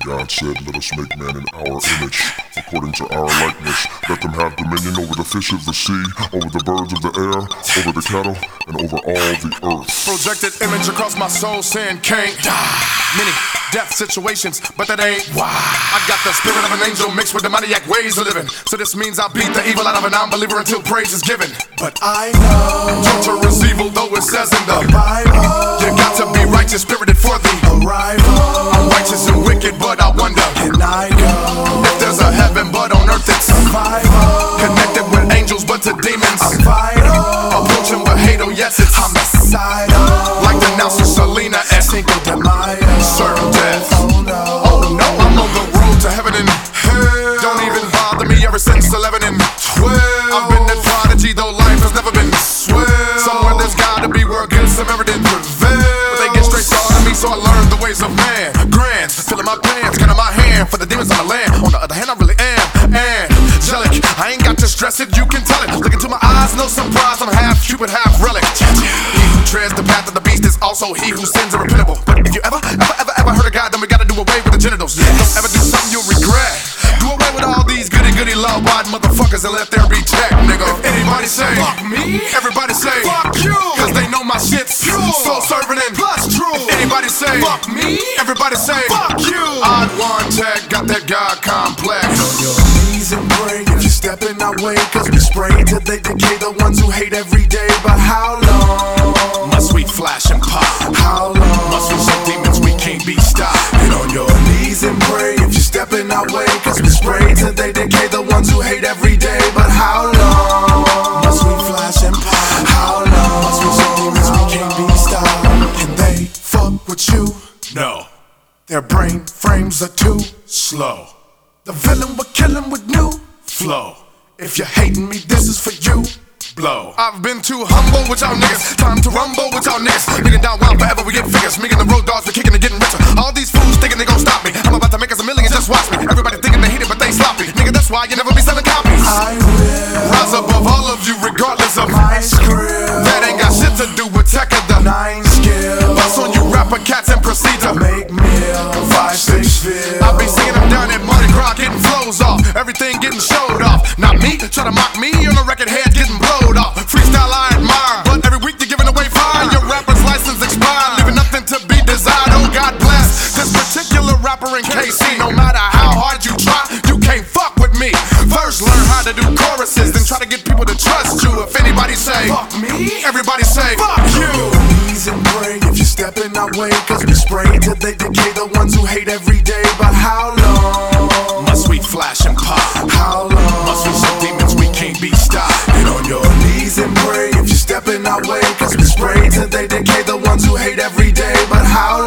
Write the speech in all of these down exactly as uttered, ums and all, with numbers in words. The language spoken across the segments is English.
God said, let us make man in our image, according to our likeness. Let them have dominion over the fish of the sea, over the birds of the air, over the cattle, and over all the earth. Projected image across my soul saying can't die. Many death situations, but that ain't why. I got the spirit of an angel mixed with demoniac ways of living. So this means I'll beat the evil out of a non-believer until praise is given. But I know don't to receive evil, though it says in the Bible, you got to be righteous, spirited for the arrival. I'm righteous and wicked, but I wonder, can I go? If there's a heaven, but on earth it's survival. Connected with angels, but to demons I'm vital. Approaching with hate, oh yes, it's homicidal. Like the announcer Selena and Cinco de Mayo. Certain death. Oh no, oh no, I'm on the road to heaven and hell. Don't even bother me ever since eleven and twelve. I've been that prodigy, though life has never been swell. Somewhere there's gotta be where good Samaritan prevail. But they get straight to me, so I learned the ways of man. Grand, filling my pants, cut in my hand for the demons on the land. On the other hand, I really am angelic. I ain't got to stress it, you can tell it. Look into my eyes, no surprise, I'm half Cupid, half relic. He who treads the path of the beast is also he who sins irrepentable. But if you ever, ever, ever, ever heard of God, then we gotta do away with the genitals. Yes. Don't ever do something you'll regret. Do away with all these goody goody law-abiding motherfuckers and let there be check, nigga. If anybody say fuck me, everybody say fuck you, cause they know my shit's pure, so serving and plus true. If anybody say fuck me, everybody say fuck you. Odd one tag, got that God complex. On your knees and pray if you step in our way, cause we spray till they decay the ones who hate every day. But how long must we flash and pop? How long must we show demons we can't be stopped? Get on your knees and pray if you step in our way, cause we spray till they decay the ones who hate every day. But how long must we flash and pop? How long must we show demons we can't be stopped? Can they fuck with you? No, their brain frames are too slow. The villain will kill him with new flow. If you're hating me, this is for you. Blow. I've been too humble with y'all niggas. Time to rumble with y'all niggas. Nigga down wild forever, we get figures. Me and the road dogs, we kicking and getting richer. All these fools thinking they gon' stop me. I'm about to make us a million, just watch me. Everybody thinking they hit it, but they sloppy. Nigga, that's why you never be selling copies. I will rise above all of you, regardless of my skill. That ain't got shit to do with tech of the nine skill. Bust on you rapper cats and proceed to make meal. Five, six, feel. I be seeing them down at Mardi Gras getting flows off. Everything getting showed off. Not me, try to mock me on a record head getting blowed off. Freestyle I admire, but every week you're giving away fire. Your rapper's license expired, leaving nothing to be desired. Oh God bless this particular rapper in K C. No matter how hard you try, you can't fuck with me. First learn how to do choruses, then try to get people to trust you. If anybody say fuck me, everybody say fuck you. Knees and pray if you step in our way, cause we spray till they decay the ones who hate every day. But how long must we flash and pop? How long must we show demons we can't be stopped? Get on your knees and pray if you step in our way, cause we spray till they decay the ones who hate every day. But how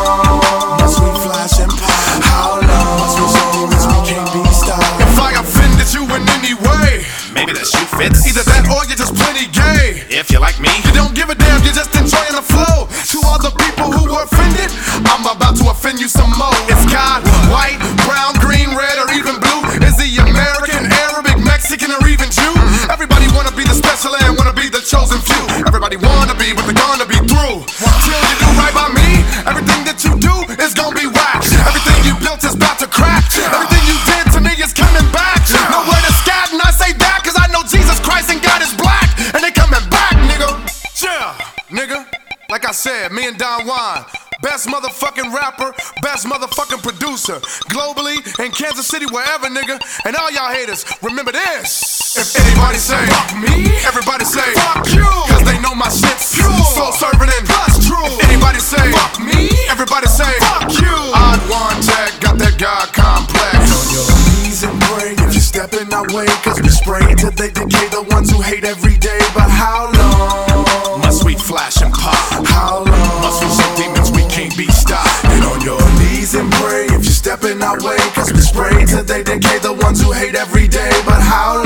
long must we flash and pop? How long must we show demons we can't be stopped? If I offended you in any way, maybe the shoe fits. either that or you're just plenty gay. If you like me, You don't give a damn, you're just enjoying the flow. To all the people who were offended, I'm about to offend you some more. It's God, white, brown, green, red, or even blue. Is he American, Arabic, Mexican, or even Jew? Everybody wanna be the special and wanna be the chosen few. Everybody wanna be what they're gonna be through. Till you do right by me, everything that you do is gonna be whack. Everything you built is about to crack. Everything you did to me is coming back. Nowhere to scat, and I say that cause I know Jesus Christ and God is black. And they coming back, nigga. Yeah, nigga. Like I said, me and Don Juan, best motherfucking rapper, best motherfucking producer, globally, in Kansas City, wherever, nigga. And all y'all haters, remember this. If anybody say fuck me, everybody say fuck you, cause they know my shit's pure, so serving and plus true. If anybody say fuck me, everybody say fuck you. Odd one tag, got that God complex. On your knees and pray if you step in our way, cause we spray till they decay the ones who hate every day. But how long must we flash and pop? How long must we show demons we can't be stopped? Get on your knees and pray if you step in our way, cause we spray till they decay the ones who hate every day. But how long